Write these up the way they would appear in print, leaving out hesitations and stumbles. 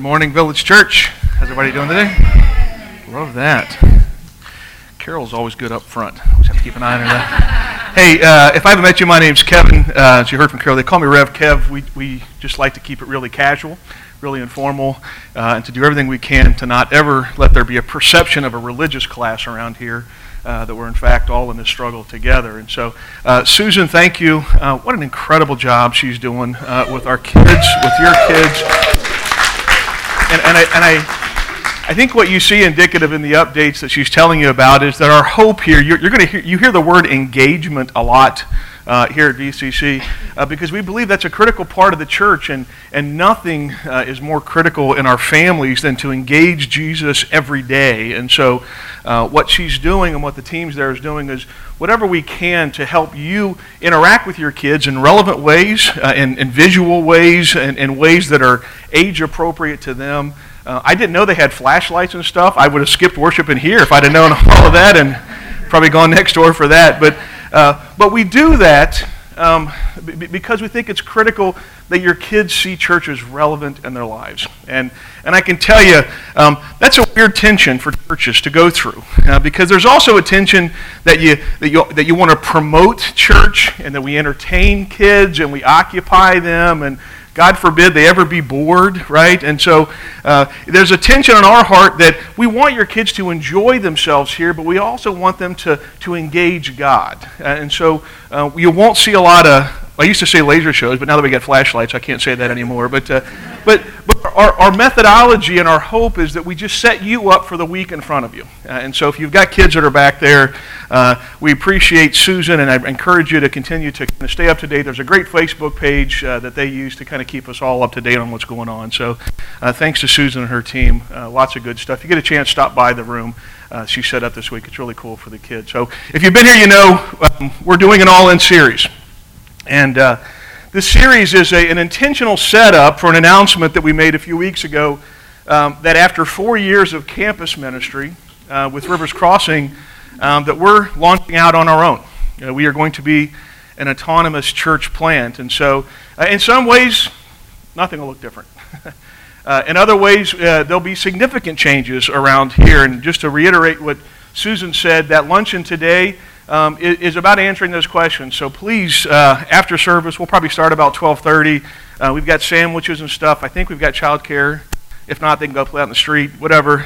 morning, Village Church. How's everybody doing today? Love that. Carol's always good up front. Always have to keep an eye on her. Hey, if I haven't met you, my name's Kevin. As you heard from Carol, they call me Rev Kev. We just like to keep it really casual, really informal, and to do everything we can to not ever let there be a perception of a religious class around here, that we're in fact all in this struggle together. And so, Susan, thank you. What an incredible job she's doing with our kids, with your kids. And I think what you see indicative in the updates that she's telling you about is that our hope here, you're going to hear the word engagement a lot here at VCC, because we believe that's a critical part of the church, and nothing is more critical in our families than to engage Jesus every day. And so what she's doing and what the teams there is doing is whatever we can to help you interact with your kids in relevant ways, in visual ways, and in ways that are age appropriate to them. I didn't know they had flashlights and stuff. I would have skipped worship in here if I'd have known all of that and probably gone next door for that. But we do that because we think it's critical that your kids see church as relevant in their lives. And I can tell you, that's a weird tension for churches to go through, because there's also a tension that you want to promote church and that we entertain kids and we occupy them, and God forbid they ever be bored, right? And so there's a tension in our heart that we want your kids to enjoy themselves here, but we also want them to engage God. And so you won't see a lot of, I used to say laser shows, but now that we got flashlights, I can't say that anymore. But our methodology and our hope is that we just set you up for the week in front of you. And so if you've got kids that are back there, we appreciate Susan, and I encourage you to continue to kind of stay up to date. There's a great Facebook page that they use to kind of keep us all up to date on what's going on. So thanks to Susan and her team. Lots of good stuff. If you get a chance, stop by the room she set up this week. It's really cool for the kids. So if you've been here, you know we're doing an all-in series. And this series is an intentional setup for an announcement that we made a few weeks ago, that after 4 years of campus ministry with Rivers Crossing, that we're launching out on our own. We are going to be an autonomous church plant. And so in some ways, nothing will look different. In other ways, there'll be significant changes around here. And just to reiterate what Susan said, that luncheon today is about answering those questions. So please, after service, we'll probably start about 12:30. We've got sandwiches and stuff. I think we've got childcare. If not, they can go play out in the street, whatever.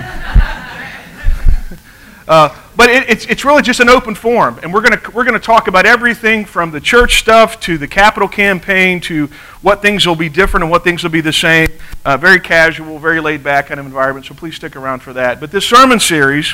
But it's really just an open forum, and we're gonna talk about everything from the church stuff to the capital campaign to what things will be different and what things will be the same. Very casual, very laid back kind of environment. So please stick around for that. But this sermon series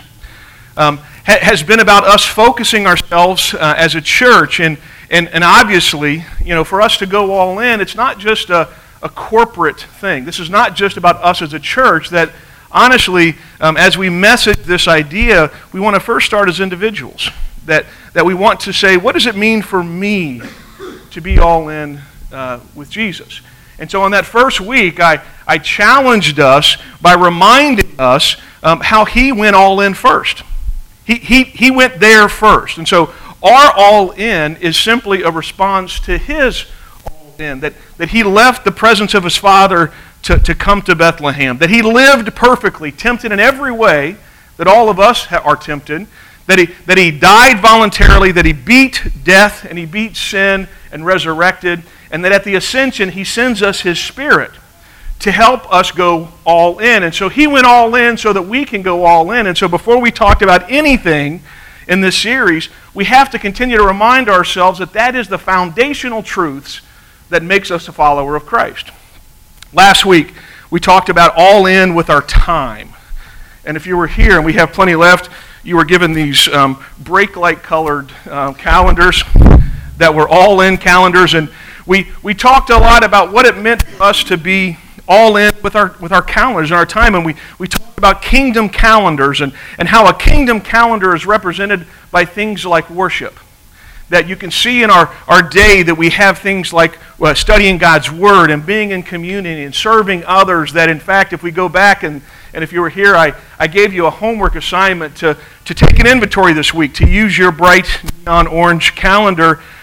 has been about us focusing ourselves as a church, and obviously, you know, for us to go all in, it's not just a corporate thing. This is not just about us as a church. That honestly, as we message this idea, we want to first start as individuals. That we want to say, what does it mean for me to be all in with Jesus? And so on that first week, I challenged us by reminding us how he went all in first. He went there first. And so our all in is simply a response to his all in, that he left the presence of his Father to come to Bethlehem, that he lived perfectly, tempted in every way that all of us are tempted, that he died voluntarily, that he beat death and he beat sin and resurrected, and that at the ascension he sends us his Spirit to help us go all in. And so he went all in so that we can go all in. And so before we talked about anything in this series, we have to continue to remind ourselves that that is the foundational truths that makes us a follower of Christ. Last week, we talked about all in with our time. And if you were here, and we have plenty left, you were given these brake-light colored calendars that were all in calendars. And we talked a lot about what it meant for us to be all in with our calendars and our time, and we talked about kingdom calendars and how a kingdom calendar is represented by things like worship. That you can see in our day that we have things like studying God's Word and being in community and serving others, that in fact if we go back and if you were here, I gave you a homework assignment to take an inventory this week, to use your bright neon orange calendar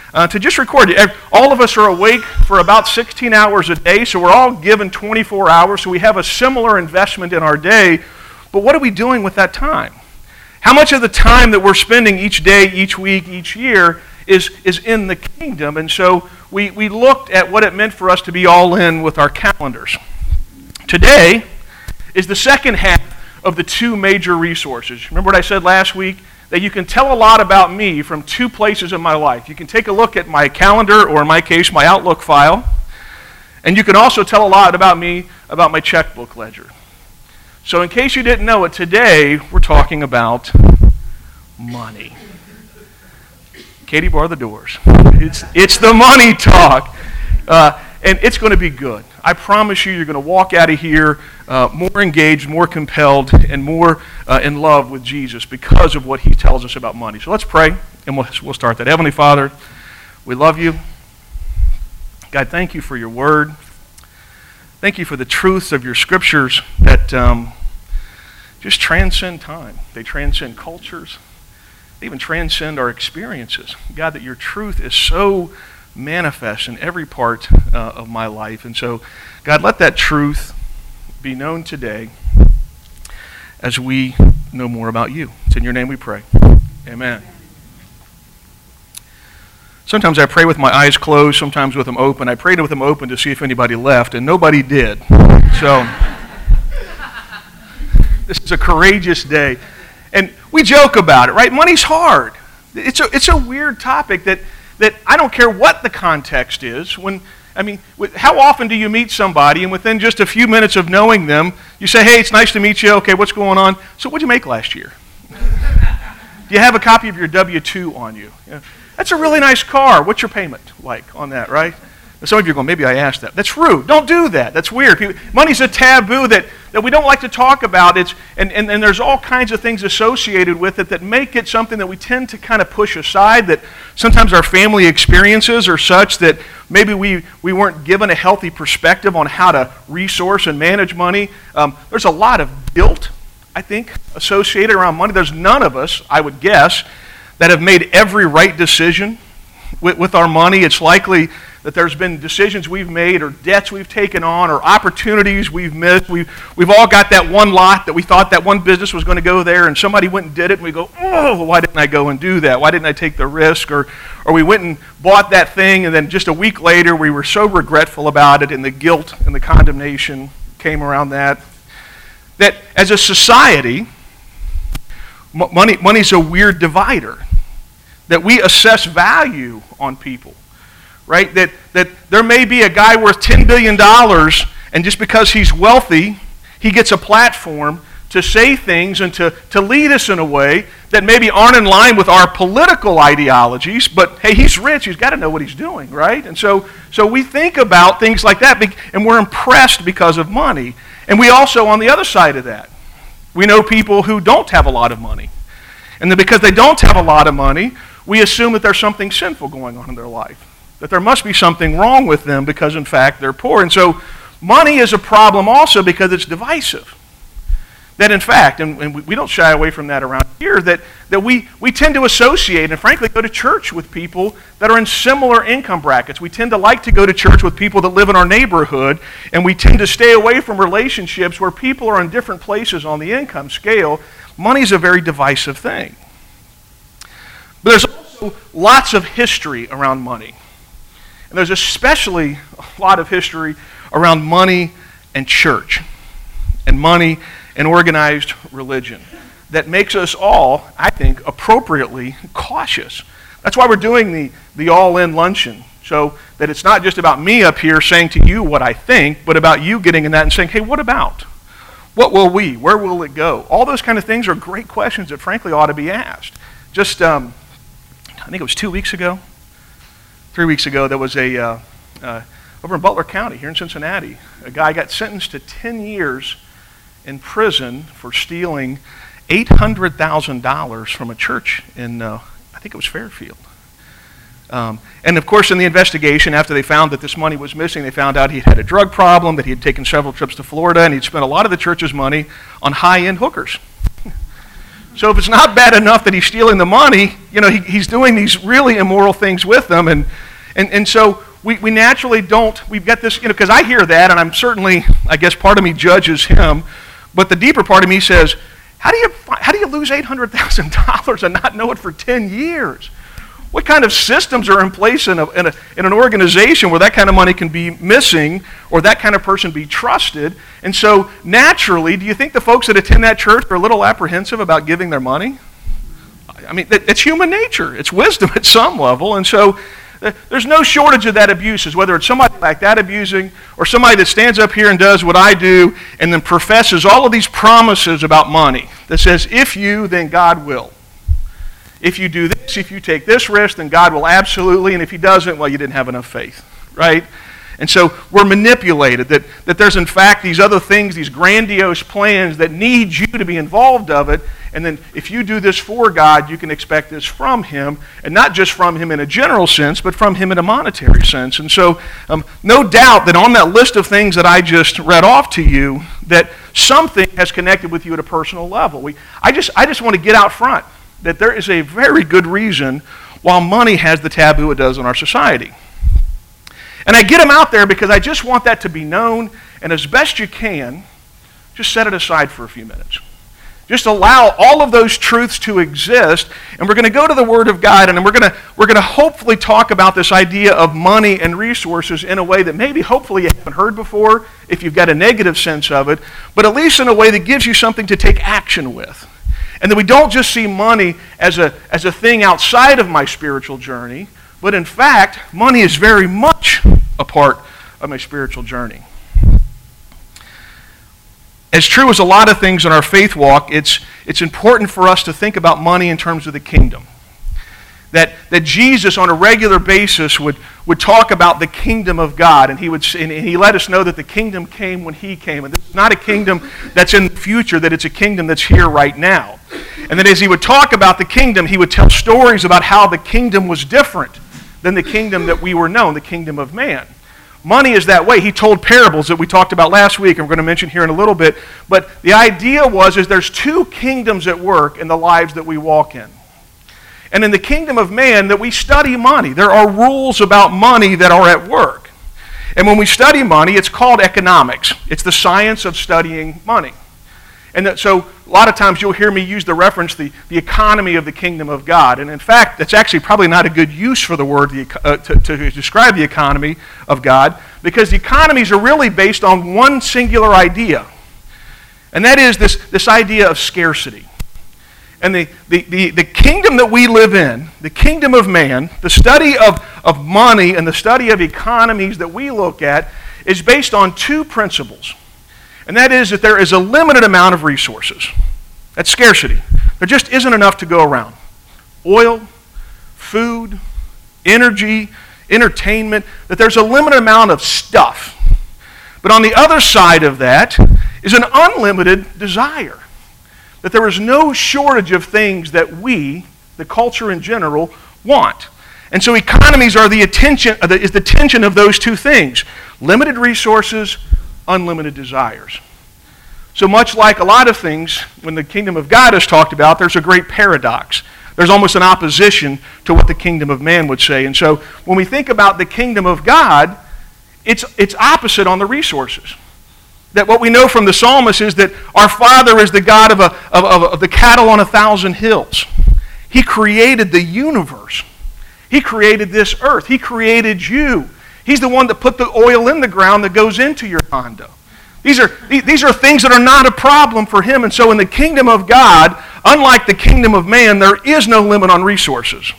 to just record it. All of us are awake for about 16 hours a day, so we're all given 24 hours, so we have a similar investment in our day. But what are we doing with that time? How much of the time that we're spending each day, each week, each year is in the kingdom? And so we looked at what it meant for us to be all in with our calendars. Today is the second half of the two major resources. Remember what I said last week? That you can tell a lot about me from two places in my life. You can take a look at my calendar, or in my case, my Outlook file, and you can also tell a lot about me about my checkbook ledger. So in case you didn't know it, today we're talking about money. Katie, bar the doors. It's the money talk. And it's going to be good. I promise you, you're going to walk out of here more engaged, more compelled, and more in love with Jesus because of what he tells us about money. So let's pray, and we'll start that. Heavenly Father, we love you. God, thank you for your word. Thank you for the truths of your scriptures that just transcend time. They transcend cultures. They even transcend our experiences. God, that your truth is so manifest in every part of my life. And so, God, let that truth be known today as we know more about you. It's in your name we pray. Amen. Sometimes I pray with my eyes closed, sometimes with them open. I prayed with them open to see if anybody left, and nobody did. So, this is a courageous day. And we joke about it, right? Money's hard. It's a weird topic that I don't care what the context is. How often do you meet somebody and within just a few minutes of knowing them, you say, hey, it's nice to meet you. Okay, what's going on? So what'd you make last year? Do you have a copy of your W-2 on you? Yeah. That's a really nice car. What's your payment like on that, right? And some of you are going, maybe I asked that. That's rude. Don't do that. That's weird. Money's a taboo that we don't like to talk about. And there's all kinds of things associated with it that make it something that we tend to kind of push aside, that sometimes our family experiences are such that maybe we weren't given a healthy perspective on how to resource and manage money. There's a lot of guilt, I think, associated around money. There's none of us, I would guess, that have made every right decision with our money. It's likely that there's been decisions we've made or debts we've taken on or opportunities we've missed. We've all got that one lot that we thought that one business was going to go there, and somebody went and did it, and we go, oh, why didn't I go and do that? Why didn't I take the risk? Or we went and bought that thing, and then just a week later we were so regretful about it, and the guilt and the condemnation came around that. That as a society, money's a weird divider. That we assess value on people. Right? That there may be a guy worth $10 billion, and just because he's wealthy, he gets a platform to say things and to lead us in a way that maybe aren't in line with our political ideologies, but hey, he's rich, he's got to know what he's doing, right? And so we think about things like that, and we're impressed because of money. And we also, on the other side of that, we know people who don't have a lot of money. And then because they don't have a lot of money, we assume that there's something sinful going on in their life. That there must be something wrong with them because, in fact, they're poor. And so money is a problem also because it's divisive. That, in fact, and we don't shy away from that around here, that we tend to associate and, frankly, go to church with people that are in similar income brackets. We tend to like to go to church with people that live in our neighborhood, and we tend to stay away from relationships where people are in different places on the income scale. Money is a very divisive thing. But there's also lots of history around money. And there's especially a lot of history around money and church and money and organized religion that makes us all, I think, appropriately cautious. That's why we're doing the all-in luncheon, so that it's not just about me up here saying to you what I think, but about you getting in that and saying, hey, what about? What will we? Where will it go? All those kind of things are great questions that, frankly, ought to be asked. Just, I think it was 3 weeks ago, there was over in Butler County here in Cincinnati, a guy got sentenced to 10 years in prison for stealing $800,000 from a church in, I think it was Fairfield. And of course, in the investigation, after they found that this money was missing, they found out he had a drug problem, that he had taken several trips to Florida, and he'd spent a lot of the church's money on high-end hookers. So if it's not bad enough that he's stealing the money, he's doing these really immoral things with them. And so we naturally don't, we've got this, because I hear that, and I'm certainly, I guess part of me judges him, but the deeper part of me says, how do you lose $800,000 and not know it for 10 years? What kind of systems are in place in an organization where that kind of money can be missing or that kind of person be trusted? And so naturally, do you think the folks that attend that church are a little apprehensive about giving their money? I mean, it's human nature. It's wisdom at some level. And so there's no shortage of that abuses, whether it's somebody like that abusing or somebody that stands up here and does what I do and then professes all of these promises about money that says, if you, then God will. If you do this, if you take this risk, then God will absolutely, and if he doesn't, well, you didn't have enough faith, right? And so we're manipulated, that there's in fact these other things, these grandiose plans that need you to be involved of it, and then if you do this for God, you can expect this from him, and not just from him in a general sense, but from him in a monetary sense. And so no doubt that on that list of things that I just read off to you, that something has connected with you at a personal level. I just want to get out front that there is a very good reason why money has the taboo it does in our society. And I get them out there because I just want that to be known, and as best you can, just set it aside for a few minutes. Just allow all of those truths to exist, and we're going to go to the Word of God, and we're going to hopefully talk about this idea of money and resources in a way that maybe hopefully you haven't heard before, if you've got a negative sense of it, but at least in a way that gives you something to take action with. And that we don't just see money as a thing outside of my spiritual journey, but in fact, money is very much a part of my spiritual journey. As true as a lot of things in our faith walk, it's important for us to think about money in terms of the kingdom. That Jesus on a regular basis would talk about the kingdom of God, and he let us know that the kingdom came when he came. And this is not a kingdom that's in the future, that it's a kingdom that's here right now. And that as he would talk about the kingdom, he would tell stories about how the kingdom was different than the kingdom that we were known, the kingdom of man. Money is that way. He told parables that we talked about last week, and we're going to mention here in a little bit. But the idea is there's two kingdoms at work in the lives that we walk in. And in the kingdom of man, that we study money. There are rules about money that are at work. And when we study money, it's called economics. It's the science of studying money. And so a lot of times you'll hear me use the reference, the economy of the kingdom of God. And in fact, that's actually probably not a good use for the word to describe the economy of God, because the economies are really based on one singular idea. And that is this idea of scarcity. And the kingdom that we live in, the kingdom of man, the study of money and the study of economies that we look at is based on two principles. And that is that there is a limited amount of resources. That's scarcity. There just isn't enough to go around. Oil, food, energy, entertainment, that there's a limited amount of stuff. But on the other side of that is an unlimited desire. That there is no shortage of things that we, the culture in general, want. And so economies are the tension of those two things. Limited resources, unlimited desires. So much like a lot of things, when the kingdom of God is talked about, there's a great paradox. There's almost an opposition to what the kingdom of man would say. And so when we think about the kingdom of God, it's opposite on the resources. That what we know from the psalmist is that our Father is the God of the cattle on 1,000 hills. He created the universe. He created this earth. He created you. He's the one that put the oil in the ground that goes into your Honda. These are things that are not a problem for him. And so in the kingdom of God, unlike the kingdom of man, there is no limit on resources.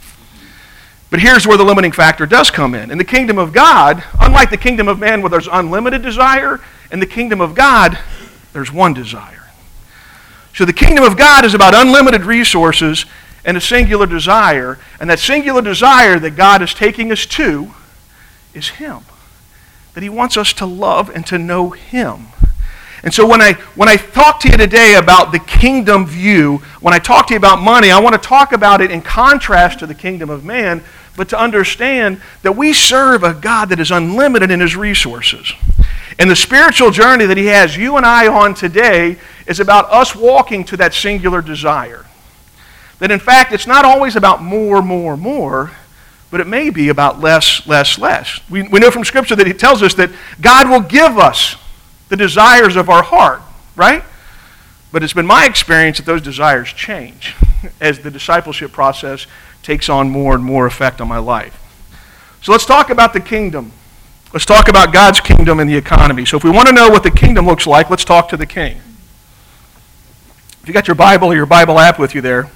But here's where the limiting factor does come in. In the kingdom of God, unlike the kingdom of man where there's unlimited desire, in the kingdom of God, there's one desire. So the kingdom of God is about unlimited resources and a singular desire. And that singular desire that God is taking us to is him. That he wants us to love and to know him. And so when I talk to you today about the kingdom view, when I talk to you about money, I want to talk about it in contrast to the kingdom of man, but to understand that we serve a God that is unlimited in his resources. And the spiritual journey that he has you and I on today is about us walking to that singular desire. That in fact, it's not always about more, more, more, but it may be about less, less, less. We know from Scripture that it tells us that God will give us the desires of our heart, right? But it's been my experience that those desires change as the discipleship process takes on more and more effect on my life. So let's talk about the kingdom. Let's talk about God's kingdom and the economy. So if we want to know what the kingdom looks like, let's talk to the king. If you got your Bible or your Bible app with you there,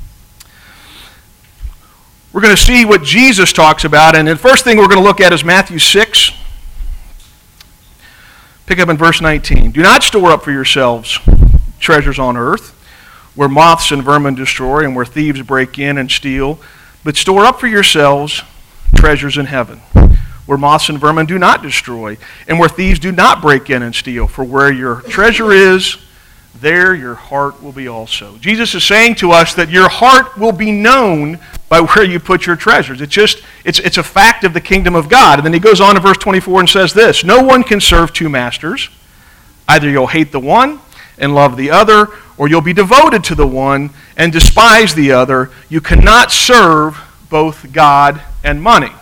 we're going to see what Jesus talks about. And the first thing we're going to look at is Matthew 6. Pick up in verse 19. Do not store up for yourselves treasures on earth, where moths and vermin destroy and where thieves break in and steal, but store up for yourselves treasures in heaven, where moths and vermin do not destroy and where thieves do not break in and steal. For where your treasure is, there your heart will be also. Jesus is saying to us that your heart will be known by where you put your treasures. It's a fact of the kingdom of God. And then he goes on in verse 24 and says this, no one can serve two masters. Either you'll hate the one and love the other, or you'll be devoted to the one and despise the other. You cannot serve both God and money.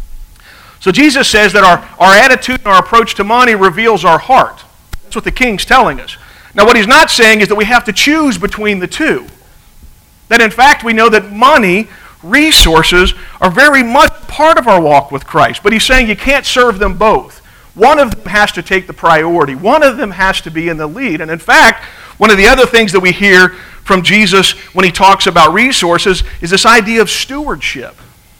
So Jesus says that our attitude and our approach to money reveals our heart. That's what the king's telling us. Now what he's not saying is that we have to choose between the two. That in fact we know that money, resources, are very much part of our walk with Christ. But he's saying you can't serve them both. One of them has to take the priority. One of them has to be in the lead. And in fact, one of the other things that we hear from Jesus when he talks about resources is this idea of stewardship.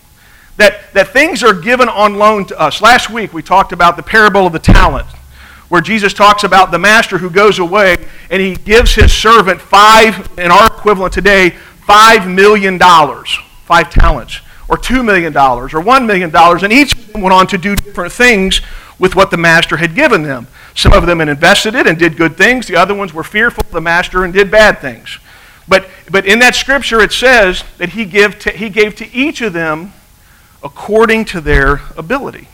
That things are given on loan to us. Last week we talked about the parable of the talent, where Jesus talks about the master who goes away and he gives his servant in our equivalent today, $5 million, 5 talents, or $2 million, or $1 million, and each of them went on to do different things with what the master had given them. Some of them had invested it and did good things. The other ones were fearful of the master and did bad things. But in that scripture it says that he gave to each of them according to their ability.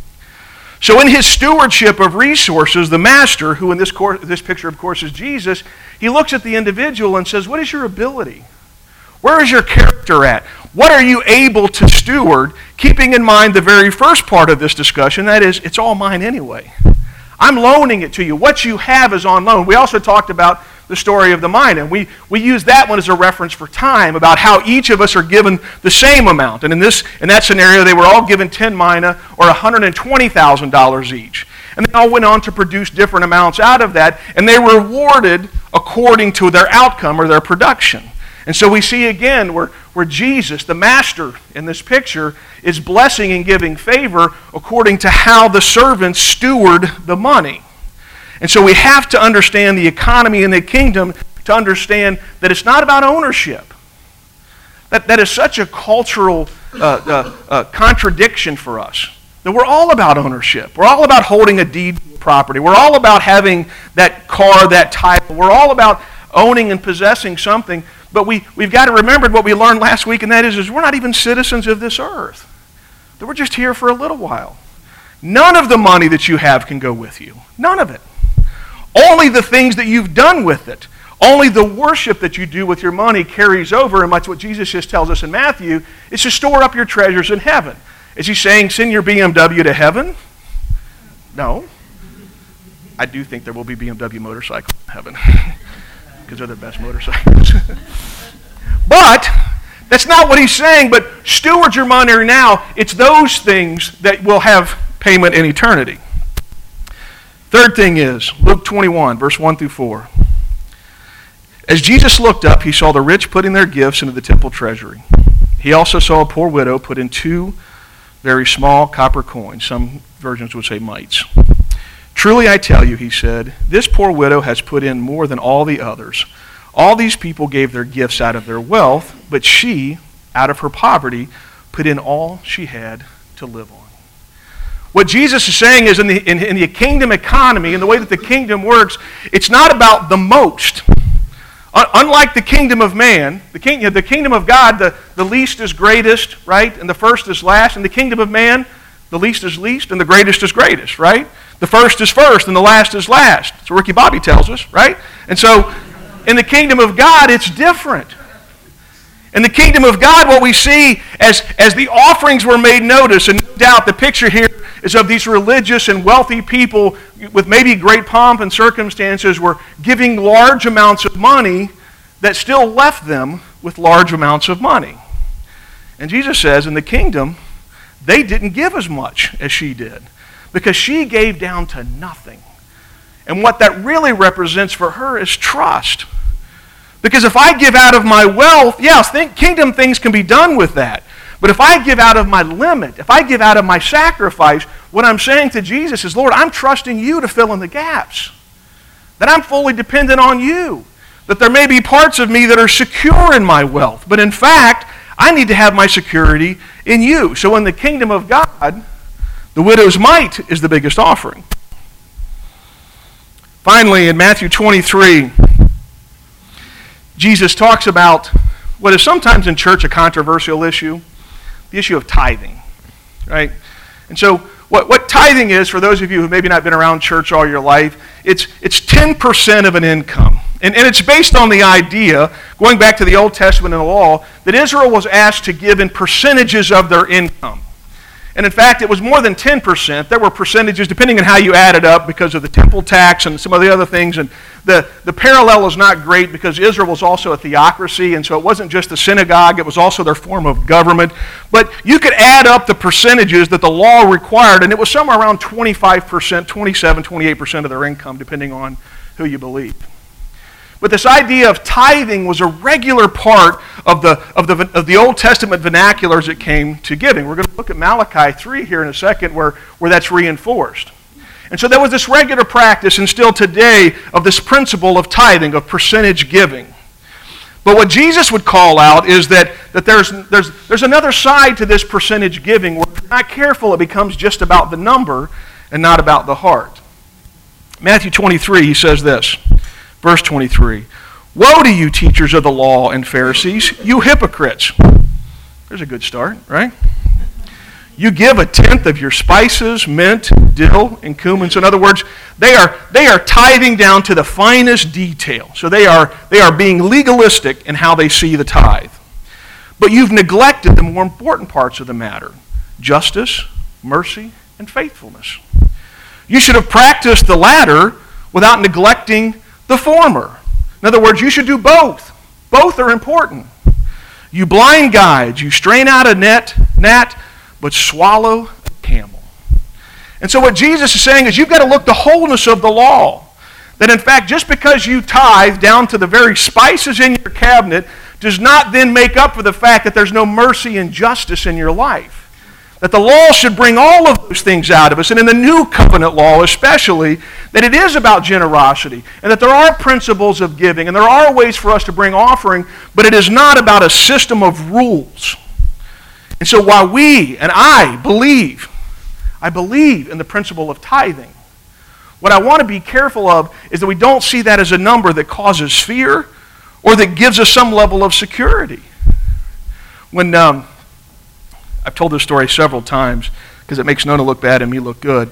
So in his stewardship of resources, the master, who in this picture of course is Jesus, he looks at the individual and says, what is your ability? Where is your character at? What are you able to steward, keeping in mind the very first part of this discussion, that is, it's all mine anyway. I'm loaning it to you. What you have is on loan. We also talked about the story of the mina. We use that one as a reference for time, about how each of us are given the same amount. And in that scenario, they were all given 10 mina, or $120,000 each. And they all went on to produce different amounts out of that, and they were rewarded according to their outcome or their production. And so we see again where Jesus, the master in this picture, is blessing and giving favor according to how the servants steward the money. And so we have to understand the economy in the kingdom to understand that it's not about ownership. That is such a cultural contradiction for us. That we're all about ownership. We're all about holding a deed to property. We're all about having that car, that title. We're all about owning and possessing something. But we've got to remember what we learned last week, and that is we're not even citizens of this earth. That we're just here for a little while. None of the money that you have can go with you. None of it. Only the things that you've done with it. Only the worship that you do with your money carries over, and that's what Jesus just tells us in Matthew, is to store up your treasures in heaven. Is he saying send your BMW to heaven? No. I do think there will be BMW motorcycles in heaven. Because they're the best motorcycles. But that's not what he's saying. But steward your money now. It's those things that will have payment in eternity. Third thing is Luke 21, verse 1 through 4. As Jesus looked up, he saw the rich putting their gifts into the temple treasury. He also saw a poor widow put in 2 very small copper coins. Some versions would say mites. Truly I tell you, he said, this poor widow has put in more than all the others. All these people gave their gifts out of their wealth, but she, out of her poverty, put in all she had to live on. What Jesus is saying is in the kingdom economy, in the way that the kingdom works, it's not about the most. Unlike the kingdom of man, the kingdom of God, the least is greatest, right? And the first is last. In the kingdom of man, the least is least and the greatest is greatest, right? The first is first and the last is last. That's what Ricky Bobby tells us, right? And so in the kingdom of God, it's different. In the kingdom of God, what we see as the offerings were made notice, and no doubt the picture here is of these religious and wealthy people with maybe great pomp and circumstances were giving large amounts of money that still left them with large amounts of money. And Jesus says in the kingdom, they didn't give as much as she did because she gave down to nothing. And what that really represents for her is trust. Because if I give out of my wealth, yes, kingdom things can be done with that. But if I give out of my limit, if I give out of my sacrifice, what I'm saying to Jesus is, Lord, I'm trusting you to fill in the gaps. That I'm fully dependent on you. That there may be parts of me that are secure in my wealth. But in fact, I need to have my security in you. So in the kingdom of God, the widow's mite is the biggest offering. Finally, in Matthew 23, Jesus talks about what is sometimes in church a controversial issue, the issue of tithing, right? And so what tithing is, for those of you who maybe not been around church all your life, it's 10% of an income. And it's based on the idea, going back to the Old Testament and the law, that Israel was asked to give in percentages of their income. And in fact, it was more than 10%. There were percentages, depending on how you add it up, because of the temple tax and some of the other things. And the parallel is not great because Israel was also a theocracy, and so it wasn't just the synagogue, it was also their form of government. But you could add up the percentages that the law required, and it was somewhere around 25%, 27, 28% of their income, depending on who you believe. But this idea of tithing was a regular part of the Old Testament vernacular as it came to giving. We're going to look at Malachi 3 here in a second where that's reinforced. And so there was this regular practice, and still today, of this principle of tithing, of percentage giving. But what Jesus would call out is that there's another side to this percentage giving where if you're not careful, it becomes just about the number and not about the heart. Matthew 23, he says this. Verse 23, "Woe to you, teachers of the law and Pharisees, you hypocrites." There's a good start, right? "You give a tenth of your spices, mint, dill, and cumin." So in other words, they are tithing down to the finest detail. So they are being legalistic in how they see the tithe. "But you've neglected the more important parts of the matter, justice, mercy, and faithfulness. You should have practiced the latter without neglecting the former." In other words, you should do both. Both are important. "You blind guides, you strain out a gnat, but swallow a camel." And so what Jesus is saying is you've got to look the wholeness of the law. That in fact, just because you tithe down to the very spices in your cabinet does not then make up for the fact that there's no mercy and justice in your life. That the law should bring all of those things out of us, and in the new covenant law especially, that it is about generosity, and that there are principles of giving, and there are ways for us to bring offering, but it is not about a system of rules. And so while we, and I believe in the principle of tithing, what I want to be careful of is that we don't see that as a number that causes fear, or that gives us some level of security. When I've told this story several times because it makes Nona look bad and me look good.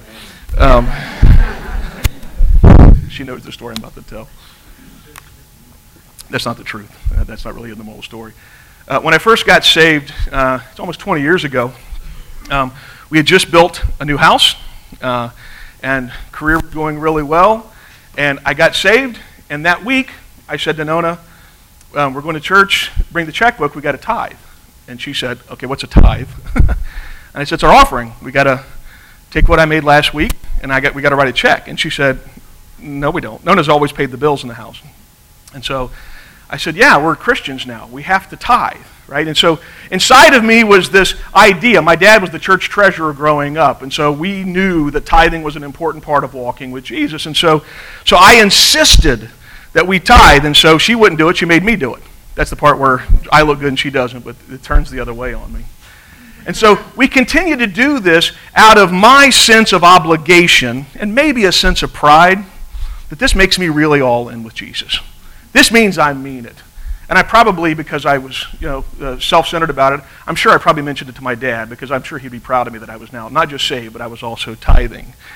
She knows the story I'm about to tell. That's not the truth. That's not really in the whole story. When I first got saved, it's almost 20 years ago, we had just built a new house, and career was going really well, and I got saved, and that week I said to Nona, we're going to church, bring the checkbook, we got a tithe. And she said, "Okay, what's a tithe?" And I said, "It's our offering. We got to take what I made last week, and we got to write a check." And she said, "No, we don't. Nona's always paid the bills in the house." And so I said, "Yeah, we're Christians now. We have to tithe, right?" And so inside of me was this idea. My dad was the church treasurer growing up, and so we knew that tithing was an important part of walking with Jesus. And so I insisted that we tithe, and so she wouldn't do it. She made me do it. That's the part where I look good and she doesn't, but it turns the other way on me. And so we continue to do this out of my sense of obligation and maybe a sense of pride that this makes me really all in with Jesus. This means I mean it. And I probably, because I was self-centered about it, I'm sure I probably mentioned it to my dad because I'm sure he'd be proud of me that I was now not just saved, but I was also tithing.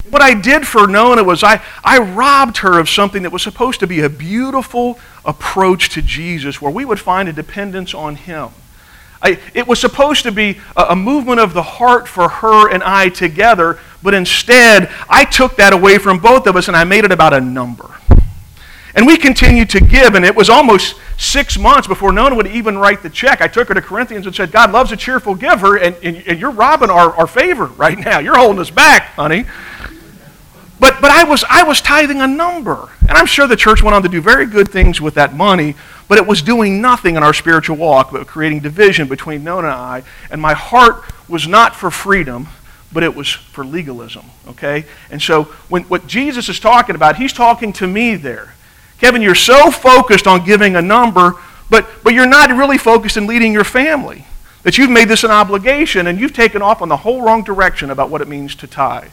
What I did for Nona was I robbed her of something that was supposed to be a beautiful approach to Jesus, where we would find a dependence on Him. It was supposed to be a movement of the heart for her and I together, but instead, I took that away from both of us and I made it about a number. And we continued to give, and it was almost 6 months before Nona would even write the check. I took her to Corinthians and said, God loves a cheerful giver, and you're robbing our favor right now. You're holding us back, honey. But I was tithing a number. And I'm sure the church went on to do very good things with that money, but it was doing nothing in our spiritual walk but creating division between Nona and I. And my heart was not for freedom, but it was for legalism, okay? And so what Jesus is talking about, He's talking to me there. Kevin, you're so focused on giving a number, but you're not really focused in leading your family. That you've made this an obligation and you've taken off on the whole wrong direction about what it means to tithe.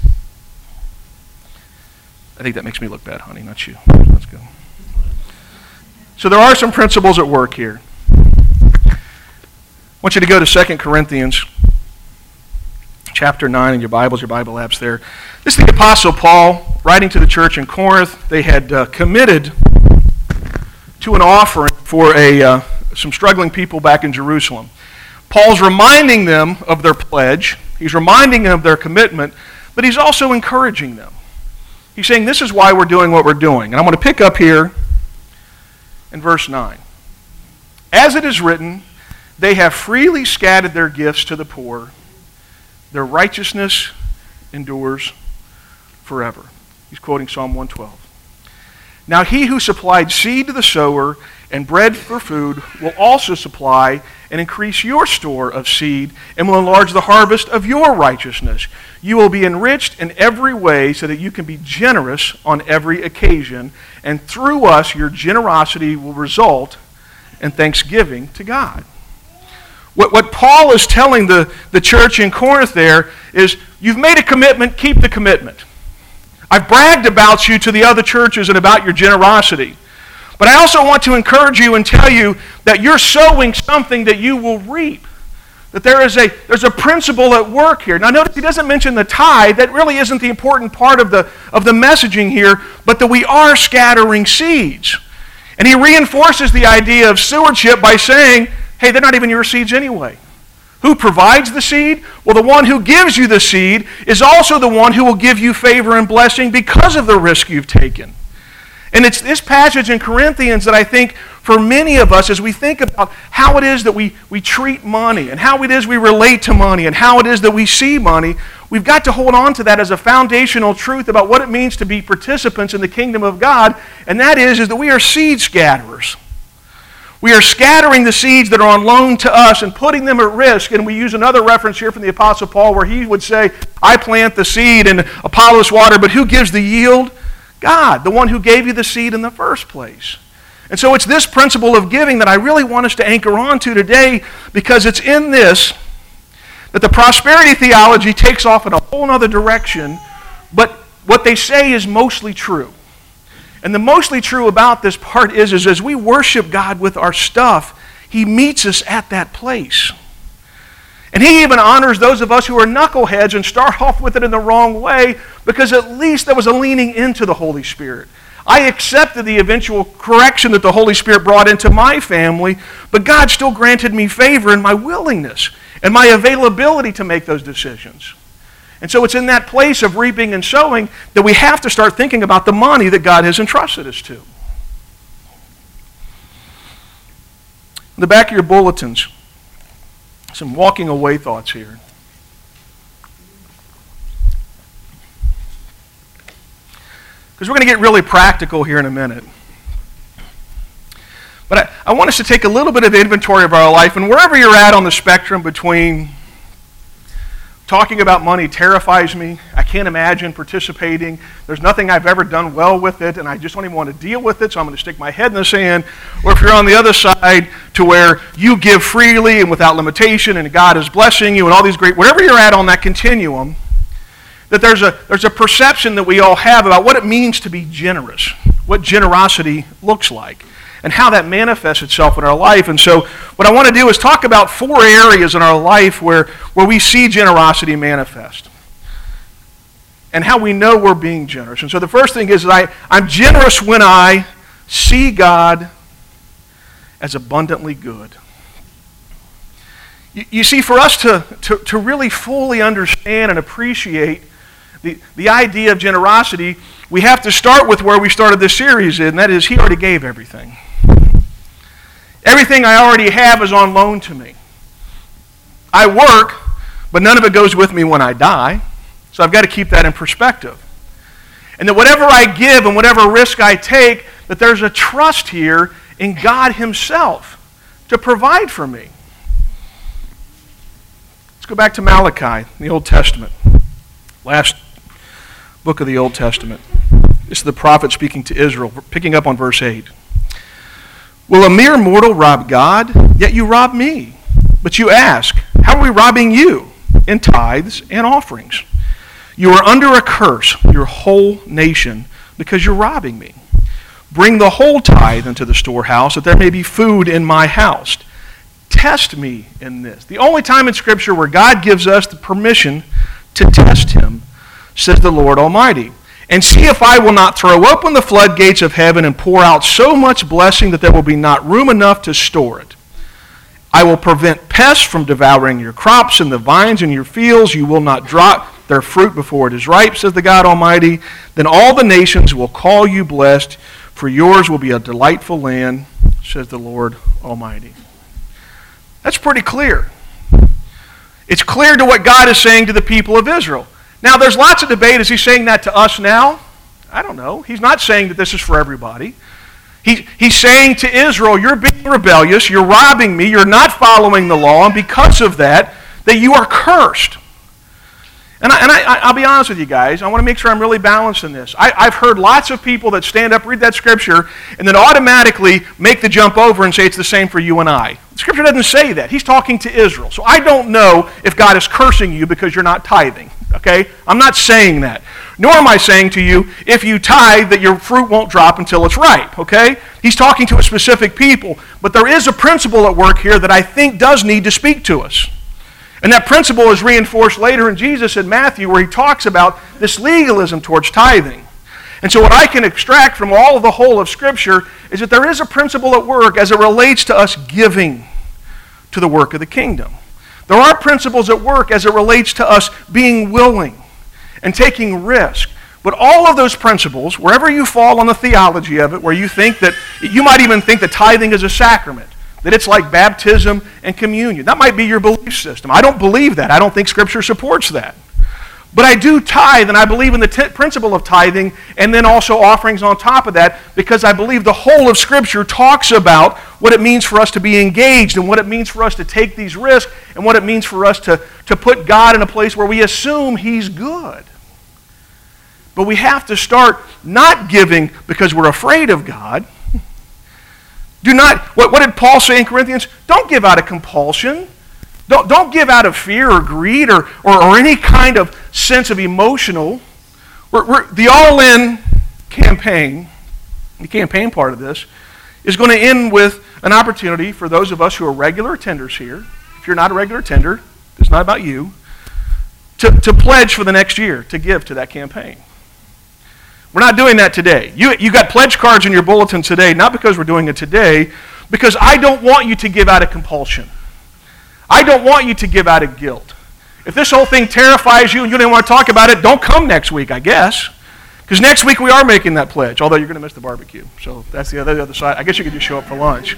I think that makes me look bad, honey, not you. That's good. So there are some principles at work here. I want you to go to 2 Corinthians chapter 9 in your Bibles, your Bible apps there. This is the Apostle Paul writing to the church in Corinth. They had committed to an offering for some struggling people back in Jerusalem. Paul's reminding them of their pledge. He's reminding them of their commitment, but he's also encouraging them. He's saying this is why we're doing what we're doing. And I'm going to pick up here in verse 9. As it is written, they have freely scattered their gifts to the poor. Their righteousness endures forever. He's quoting Psalm 112. Now he who supplied seed to the sower and bread for food will also supply and increase your store of seed and will enlarge the harvest of your righteousness. You will be enriched in every way so that you can be generous on every occasion, and through us your generosity will result in thanksgiving to God. What Paul is telling the church in Corinth there is, you've made a commitment, keep the commitment. I've bragged about you to the other churches and about your generosity. But I also want to encourage you and tell you that you're sowing something that you will reap. That there's a principle at work here. Now notice he doesn't mention the tithe. That really isn't the important part of the messaging here, but that we are scattering seeds. And he reinforces the idea of stewardship by saying, hey, they're not even your seeds anyway. Who provides the seed? Well, the one who gives you the seed is also the one who will give you favor and blessing because of the risk you've taken. And it's this passage in Corinthians that I think for many of us, as we think about how it is that we treat money and how it is we relate to money and how it is that we see money, we've got to hold on to that as a foundational truth about what it means to be participants in the kingdom of God, and that is that we are seed scatterers. We are scattering the seeds that are on loan to us and putting them at risk. And we use another reference here from the Apostle Paul where he would say, I plant the seed and Apollos water, but who gives the yield? God, the one who gave you the seed in the first place. And so it's this principle of giving that I really want us to anchor on to today, because it's in this that the prosperity theology takes off in a whole other direction, but what they say is mostly true. And the mostly true about this part is as we worship God with our stuff, He meets us at that place. And He even honors those of us who are knuckleheads and start off with it in the wrong way, because at least there was a leaning into the Holy Spirit. I accepted the eventual correction that the Holy Spirit brought into my family, but God still granted me favor in my willingness and my availability to make those decisions. And so it's in that place of reaping and sowing that we have to start thinking about the money that God has entrusted us to. In the back of your bulletins, some walking away thoughts here. Because we're going to get really practical here in a minute. But I want us to take a little bit of inventory of our life, and wherever you're at on the spectrum between talking about money terrifies me, I can't imagine participating, there's nothing I've ever done well with it, and I just don't even want to deal with it, so I'm going to stick my head in the sand, or if you're on the other side to where you give freely and without limitation, and God is blessing you, and all these great, wherever you're at on that continuum, that there's a perception that we all have about what it means to be generous, what generosity looks like, and how that manifests itself in our life. And so what I want to do is talk about 4 areas in our life where we see generosity manifest. and how we know we're being generous. And so the first thing is that I'm generous when I see God as abundantly good. You see, for us to really fully understand and appreciate the idea of generosity, we have to start with where we started this series, and that is He already gave everything. Everything I already have is on loan to me. I work, but none of it goes with me when I die, so I've got to keep that in perspective. And that whatever I give and whatever risk I take, that there's a trust here in God Himself to provide for me. Let's go back to Malachi, the Old Testament. Last book of the Old Testament. This is the prophet speaking to Israel, picking up on verse 8. Will a mere mortal rob God? Yet you rob me. But you ask, how are we robbing you? In tithes and offerings. You are under a curse, your whole nation, because you're robbing me. Bring the whole tithe into the storehouse, that there may be food in my house. Test me in this. The only time in Scripture where God gives us the permission to test Him, says the Lord Almighty, and see if I will not throw open the floodgates of heaven and pour out so much blessing that there will be not room enough to store it. I will prevent pests from devouring your crops and the vines in your fields. You will not drop their fruit before it is ripe, says the God Almighty. Then all the nations will call you blessed, for yours will be a delightful land, says the Lord Almighty. That's pretty clear. It's clear to what God is saying to the people of Israel. Now, there's lots of debate. Is He saying that to us now? I don't know. He's not saying that this is for everybody. He's saying to Israel, you're being rebellious, you're robbing me, you're not following the law, and because of that you are cursed. And I'll be honest with you guys, I want to make sure I'm really balanced in this. I've heard lots of people that stand up, read that Scripture, and then automatically make the jump over and say it's the same for you and I. The Scripture doesn't say that. He's talking to Israel. So I don't know if God is cursing you because you're not tithing. Okay? I'm not saying that. Nor am I saying to you, if you tithe, that your fruit won't drop until it's ripe. Okay? He's talking to a specific people. But there is a principle at work here that I think does need to speak to us. And that principle is reinforced later in Jesus in Matthew, where He talks about this legalism towards tithing. And so what I can extract from all of the whole of Scripture is that there is a principle at work as it relates to us giving to the work of the kingdom. There are principles at work as it relates to us being willing and taking risk. But all of those principles, wherever you fall on the theology of it, where you think that, you might even think that tithing is a sacrament, that it's like baptism and communion. That might be your belief system. I don't believe that. I don't think Scripture supports that. But I do tithe, and I believe in the principle of tithing, and then also offerings on top of that, because I believe the whole of Scripture talks about what it means for us to be engaged, and what it means for us to take these risks, and what it means for us to put God in a place where we assume He's good. But we have to start not giving because we're afraid of God. Do not, what did Paul say in Corinthians? Don't give out of compulsion. Don't give out of fear or greed or any kind of sense of emotional. The all-in campaign, the campaign part of this, is going to end with an opportunity for those of us who are regular attenders here. If you're not a regular attender, it's not about you, to pledge for the next year, to give to that campaign. We're not doing that today. You got pledge cards in your bulletin today, not because we're doing it today, because I don't want you to give out of compulsion. I don't want you to give out of guilt. If this whole thing terrifies you and you don't want to talk about it, don't come next week, I guess. Because next week we are making that pledge, although you're going to miss the barbecue. So that's the other side. I guess you could just show up for lunch.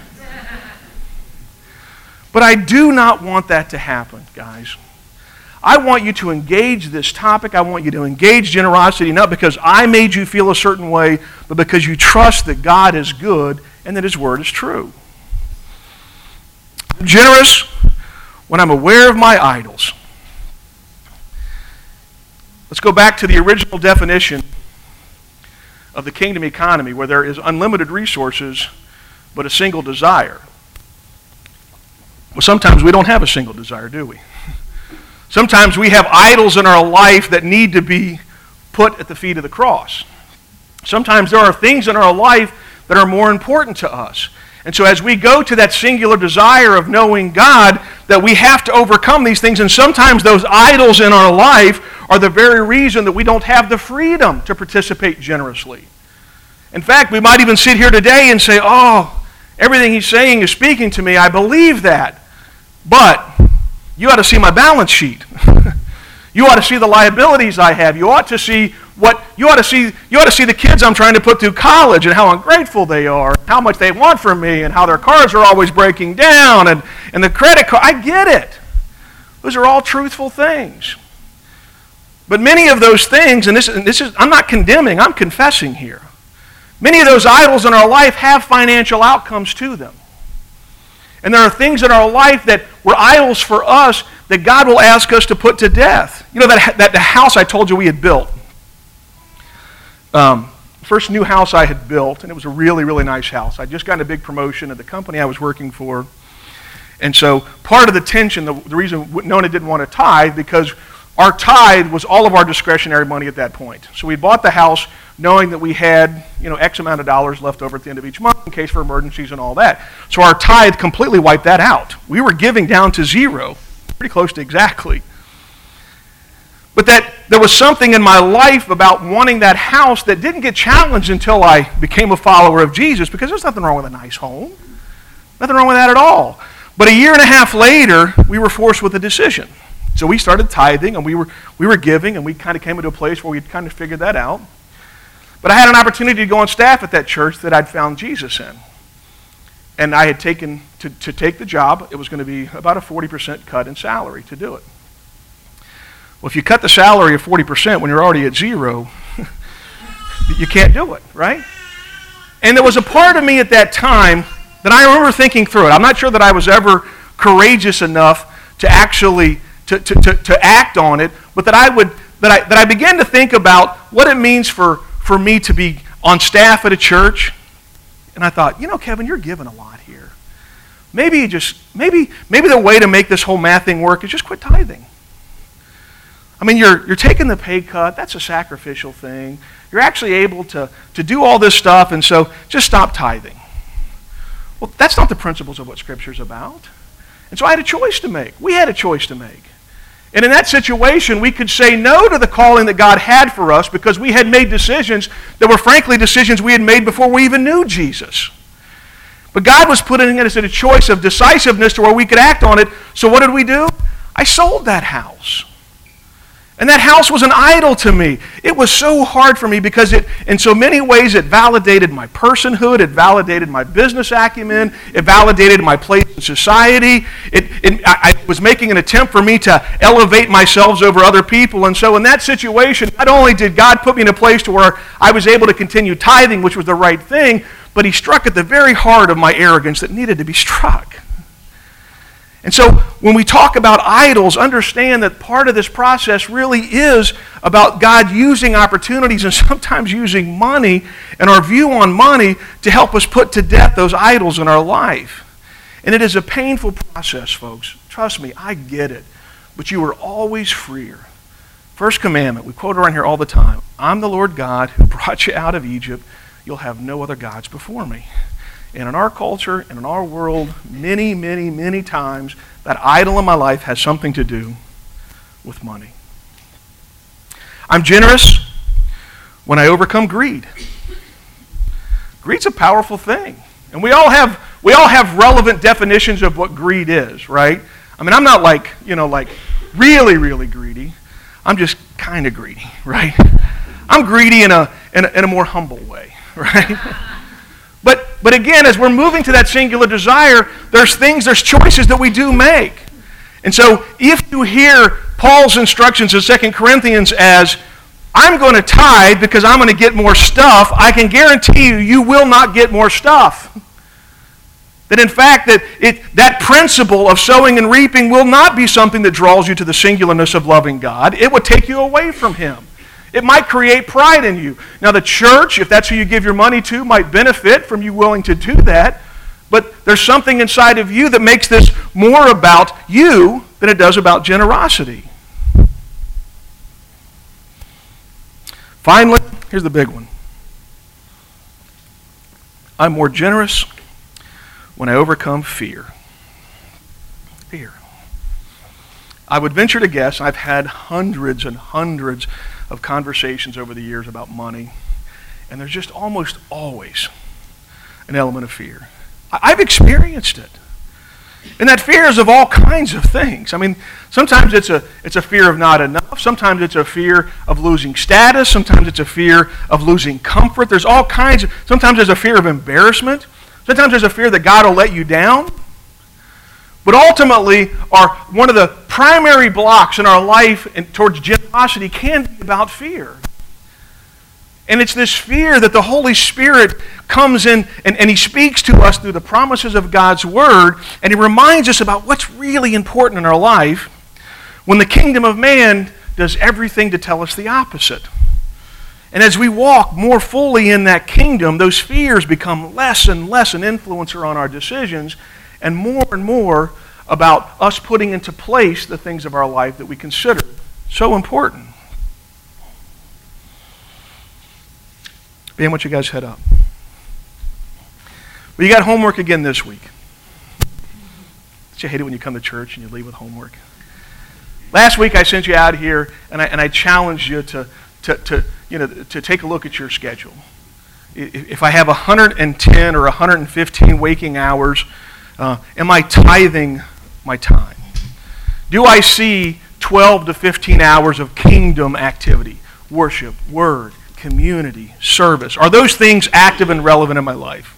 But I do not want that to happen, guys. I want you to engage this topic. I want you to engage generosity, not because I made you feel a certain way, but because you trust that God is good and that His Word is true. I'm generous when I'm aware of my idols. Let's go back to the original definition of the kingdom economy, where there is unlimited resources but a single desire. Well, sometimes we don't have a single desire, do we? Sometimes we have idols in our life that need to be put at the feet of the cross. Sometimes there are things in our life that are more important to us. And so as we go to that singular desire of knowing God, that we have to overcome these things, and sometimes those idols in our life are the very reason that we don't have the freedom to participate generously. In fact, we might even sit here today and say, oh, everything he's saying is speaking to me. I believe that. But you ought to see my balance sheet. You ought to see the liabilities I have. You ought to see the kids I'm trying to put through college and how ungrateful they are, how much they want from me, and how their cars are always breaking down, and the credit card. I get it. Those are all truthful things. But many of those things, and this is I'm not condemning, I'm confessing here. Many of those idols in our life have financial outcomes to them. And there are things in our life that were idols for us that God will ask us to put to death. You know, that the house I told you we had built. First new house I had built, and it was a really, really nice house. I'd just gotten a big promotion at the company I was working for. And so part of the tension, the reason Nona didn't want to tithe, because our tithe was all of our discretionary money at that point. So we bought the house knowing that we had, X amount of dollars left over at the end of each month in case for emergencies and all that. So our tithe completely wiped that out. We were giving down to zero, pretty close to exactly. But that there was something in my life about wanting that house that didn't get challenged until I became a follower of Jesus, because there's nothing wrong with a nice home. Nothing wrong with that at all. But a year and a half later, we were forced with a decision. So we started tithing, and we were giving, and we kind of came into a place where we'd kind of figured that out. But I had an opportunity to go on staff at that church that I'd found Jesus in. And I had taken, to take the job, it was going to be about a 40% cut in salary to do it. Well, if you cut the salary of 40% when you're already at zero, you can't do it, right? And there was a part of me at that time that I remember thinking through it. I'm not sure that I was ever courageous enough to actually to act on it, but that I began to think about what it means for me to be on staff at a church. And I thought, Kevin, you're giving a lot here. Maybe the way to make this whole math thing work is just quit tithing. I mean, you're taking the pay cut. That's a sacrificial thing. You're actually able to do all this stuff, and so just stop tithing. Well, that's not the principles of what Scripture's about. And so I had a choice to make. We had a choice to make. And in that situation, we could say no to the calling that God had for us because we had made decisions that were frankly decisions we had made before we even knew Jesus. But God was putting us in a choice of decisiveness to where we could act on it. So what did we do? I sold that house. And that house was an idol to me. It was so hard for me because in so many ways it validated my personhood, it validated my business acumen, it validated my place in society. I was making an attempt for me to elevate myself over other people. And so in that situation, not only did God put me in a place to where I was able to continue tithing, which was the right thing, but he struck at the very heart of my arrogance that needed to be struck. And so when we talk about idols, understand that part of this process really is about God using opportunities and sometimes using money and our view on money to help us put to death those idols in our life. And it is a painful process, folks. Trust me, I get it. But you are always freer. First commandment, we quote around here all the time. I'm the Lord God who brought you out of Egypt. You'll have no other gods before me. And in our culture and in our world, many, many, many times, that idol in my life has something to do with money. I'm generous when I overcome greed. Greed's a powerful thing. And we all have relevant definitions of what greed is, right? I mean, I'm not like really, really greedy. I'm just kind of greedy, right? I'm greedy in a more humble way, right? But again, as we're moving to that singular desire, there's choices that we do make. And so if you hear Paul's instructions in 2 Corinthians as, I'm going to tithe because I'm going to get more stuff, I can guarantee you will not get more stuff. That in fact, that principle of sowing and reaping will not be something that draws you to the singularness of loving God. It would take you away from him. It might create pride in you. Now the church, if that's who you give your money to, might benefit from you willing to do that. But there's something inside of you that makes this more about you than it does about generosity. Finally, here's the big one. I'm more generous when I overcome fear. Fear. I would venture to guess, I've had hundreds and hundreds of conversations over the years about money, and there's just almost always an element of fear. I've experienced it. And that fear is of all kinds of things. I mean, sometimes it's a fear of not enough. Sometimes it's a fear of losing status. Sometimes it's a fear of losing comfort. There's all kinds of, sometimes there's a fear of embarrassment. Sometimes there's a fear that God will let you down. But ultimately, one of the primary blocks in our life and towards generosity can be about fear. And it's this fear that the Holy Spirit comes in and He speaks to us through the promises of God's Word, and He reminds us about what's really important in our life when the kingdom of man does everything to tell us the opposite. And as we walk more fully in that kingdom, those fears become less and less an influencer on our decisions, and more about us putting into place the things of our life that we consider so important. Ben, why don't you guys head up? Well, you got homework again this week. Don't you hate it when you come to church and you leave with homework? Last week I sent you out here and I challenged you to take a look at your schedule. If I have 110 or 115 waking hours, am I tithing my time? Do I see 12 to 15 hours of kingdom activity, worship, word, community, service? Are those things active and relevant in my life?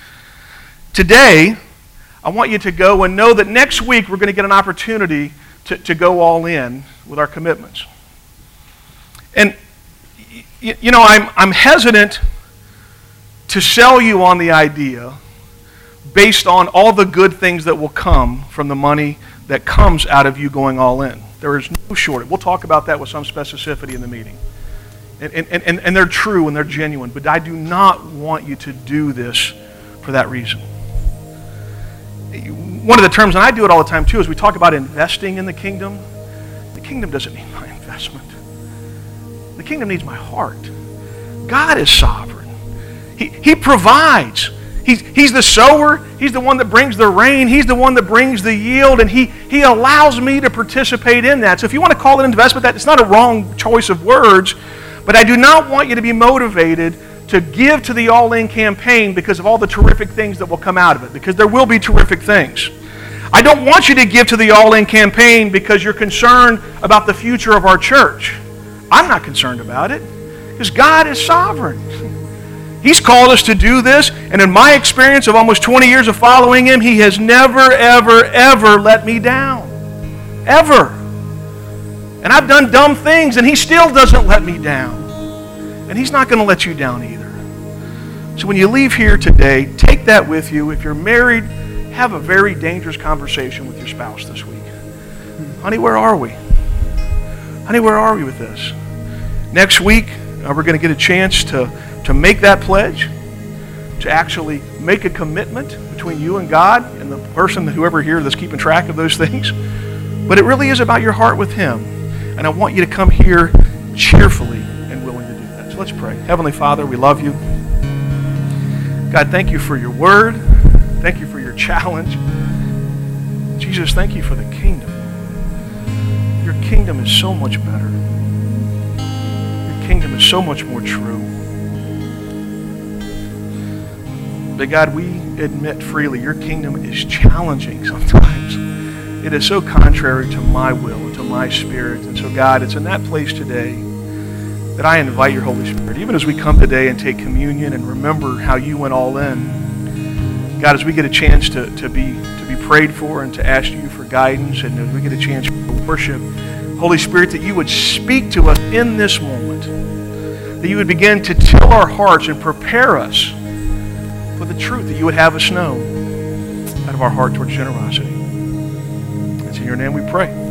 Today, I want you to go and know that next week we're going to get an opportunity to go all in with our commitments. And, you know, I'm hesitant to sell you on the idea based on all the good things that will come from the money that comes out of you going all in. There is no shortage. We'll talk about that with some specificity in the meeting. And they're true and they're genuine, but I do not want you to do this for that reason. One of the terms, and I do it all the time too, is we talk about investing in the kingdom. The kingdom doesn't need my investment. The kingdom needs my heart. God is sovereign. He provides. He's the sower. He's the one that brings the rain. He's the one that brings the yield, and He allows me to participate in that. So if you want to call it investment, it's not a wrong choice of words, but I do not want you to be motivated to give to the All-In campaign because of all the terrific things that will come out of it, because there will be terrific things. I don't want you to give to the All-In campaign because you're concerned about the future of our church. I'm not concerned about it because God is sovereign. He's called us to do this, and in my experience of almost 20 years of following Him, He has never, ever, ever let me down. Ever. And I've done dumb things, and He still doesn't let me down. And He's not going to let you down either. So when you leave here today, take that with you. If you're married, have a very dangerous conversation with your spouse this week. Honey, where are we? Honey, where are we with this? Next week, we're going to get a chance to make that pledge, to actually make a commitment between you and God and the person, whoever here that's keeping track of those things. But it really is about your heart with Him. And I want you to come here cheerfully and willing to do that. So let's pray. Heavenly Father, we love you. God, thank you for your word. Thank you for your challenge. Jesus, thank you for the kingdom. Your kingdom is so much better. Your kingdom is so much more true. But God, we admit freely your kingdom is challenging sometimes. It is so contrary to my will and to my spirit. And so God, it's in that place today that I invite your Holy Spirit, even as we come today and take communion and remember how you went all in. God, as we get a chance to be prayed for and to ask you for guidance, and as we get a chance to worship, Holy Spirit, that you would speak to us in this moment, that you would begin to till our hearts and prepare us for the truth that you would have us know out of our heart towards generosity. It's in your name we pray.